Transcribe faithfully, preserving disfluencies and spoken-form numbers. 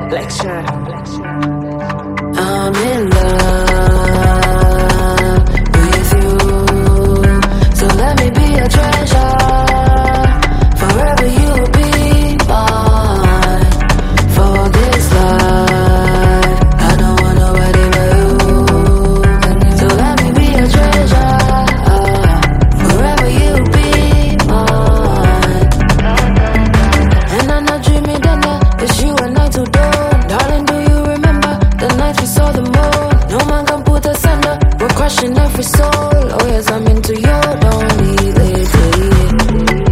Lecture. I'm in love with you, so let me be a treasure. Forever you'll be mine. For this life, I don't want nobody but you. So let me be a treasure. Forever you'll be mine. And I'm not dreaming that night, it's you and I to do. Darling, do you remember the night we saw the moon? No man can put us under. We're crushing every soul. Oh yes, I'm into you. Don't leave it.